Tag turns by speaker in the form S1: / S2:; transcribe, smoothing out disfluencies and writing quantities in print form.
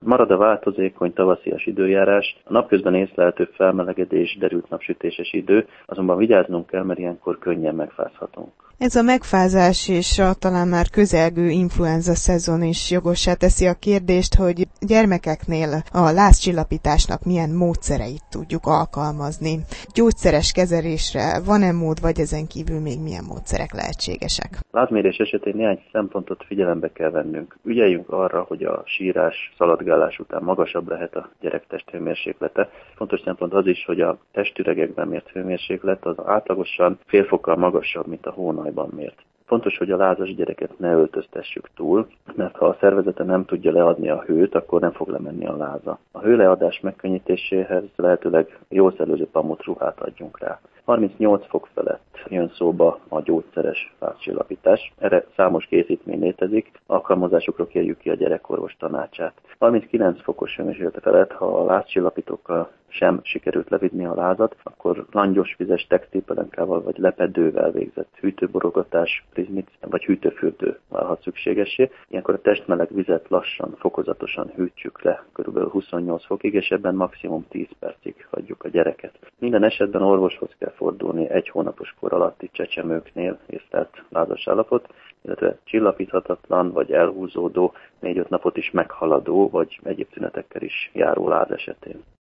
S1: Marad a változékony tavaszias időjárás, a napközben észlelhető felmelegedés, derült napsütéses idő, azonban vigyáznunk kell, mert ilyenkor könnyen megfázhatunk.
S2: Ez a megfázás és a talán már közelgő influenza szezon is jogossá teszi a kérdést, hogy gyermekeknél a lázcsillapításnak milyen módszereit tudjuk alkalmazni. Gyógyszeres kezelésre van-e mód, vagy ezen kívül még milyen módszerek lehetségesek?
S1: Lázmérés esetén néhány szempontot figyelembe kell vennünk. Ügyeljünk arra, hogy a sírás, szaladgálás után magasabb lehet a gyerek testhőmérséklete. Fontos szempont az is, hogy a testüregekben mért hőmérséklet az átlagosan fél fokkal magasabb, mint a hónajban mért. Fontos, hogy a lázas gyereket ne öltöztessük túl, mert ha a szervezete nem tudja leadni a hőt, akkor nem fog lemenni a láza. A hőleadás megkönnyítéséhez lehetőleg jól szellőző pamutruhát adjunk rá. 38 fok felett jön szóba a gyógyszeres lázcsillapítás. Erre számos készítmény létezik, alkalmazásukról kérjük ki a gyerekorvos tanácsát. 39 fokos hőmérséklet felett, ha a lázcsillapítókkal sem sikerült levinni a lázat, akkor langyos vizes textilpelenkával vagy lepedővel végzett hűtőborogatás, prizmix vagy hűtőfürdő válhat szükségessé. Ilyenkor a testmeleg vizet lassan, fokozatosan hűtsük le kb. 28 fokig, és ebben maximum 10 percig hagyjuk a gyereket. Minden esetben orvoshoz kell fordulni 1 hónapos kor alatti csecsemőknél észlelt lázas állapot, illetve csillapíthatatlan vagy elhúzódó, 4-5 napot is meghaladó vagy egyéb tünetekkel is járó láz esetén.